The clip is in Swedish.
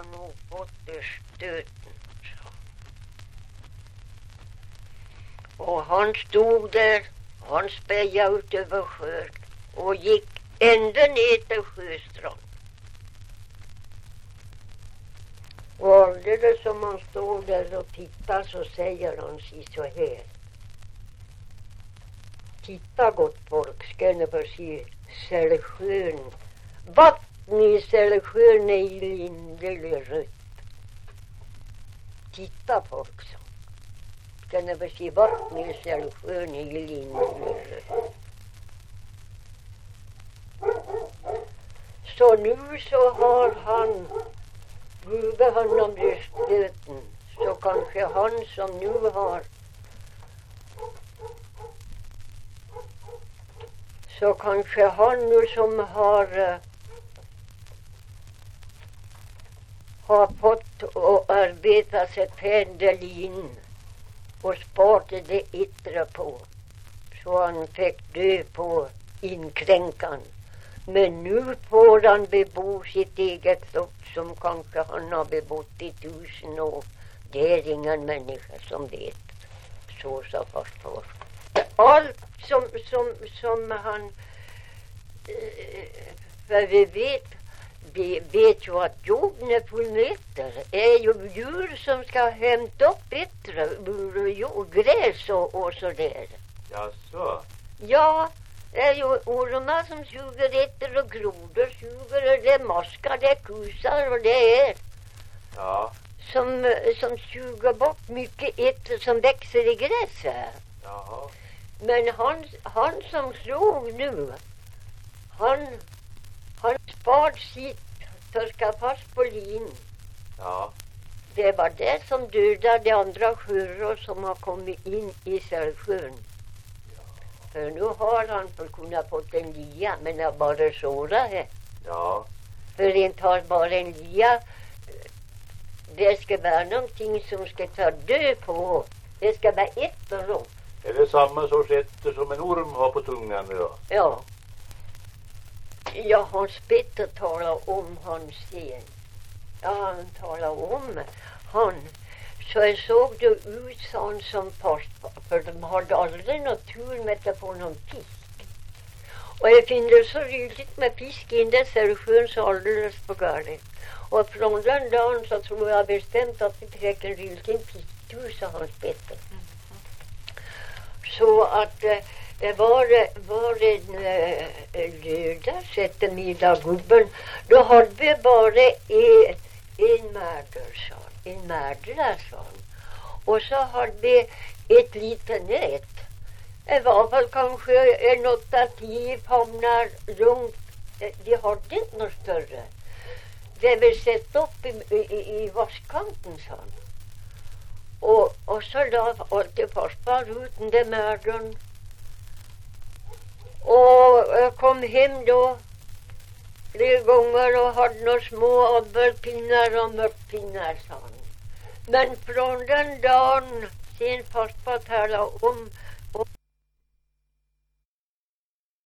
han nog fått stöten. Och han stod där, han spejade ut över sjön och gick ända ner till sjöstrand. Och alldeles som han står där och tittar så säger han sig så här. Titta gott folk, ska ni få se Sällsjön. Vatten i Sällsjön är i lindelrött. Titta folk så. Ska ni få se vatten i Sällsjön är i lindelrött. Så nu så har han gubbe honom blir stöten. Så kanske han som nu har så kanske han nu som har fått och arbetat sig pendelin och sparat det yttre på så han fick dö på inkränkan. Men nu får han bebo sitt eget slott som kanske han har bebott i 1000 år. Det är ingen människa som vet. Så fast för. Allt som han för vi vet ju att jorden är fullmeter är ju djur som ska hämta upp bättre ur gräs och så där. Jaså? Ja, det är ju ormar som suger efter och grodor suger och det är maskar, det är kusar och det är Ja. som suger bort mycket efter som växer i gräset. Jaha. Men han som slog nu, han spart sitt torka fast på lin. Ja. Det var det som dödade de andra sjöar som har kommit in i Sällsjön. Ja. För nu har han väl kunnat fått en lia, men jag bara såra här. Ja. För inte har bara en lia. Det ska vara någonting som ska ta död på. Det ska vara ett och då. Är det samma sorts ätter som en orm har på tungan då? Ja. Ja, han Petter talar om hans sen. Ja, han talar om han. Så jag såg det ut sån som pasta. För de hade aldrig någon tur med att få någon fisk. Och jag finner det så riktigt med fisk in där Sällsjön så alldeles på galet. Och från den dagen så tror jag bestämt att vi träcker en riktigt fisktur, sa hans Petter. Så att det var en lördags eftermiddag gubben. Då hade vi bara en märdlar. Och så hade vi ett litet nät. Det var väl kanske en 8-10 famnar långt. De hade inte något större. Det vi sett upp i vasskanten, sa han. Och så la alltid fast bara ut den där mördaren. Och jag kom hem då flera gånger och hade några små abelpinnar och mörkpinnar, sa han. Men från den dagen sen fast på att tala om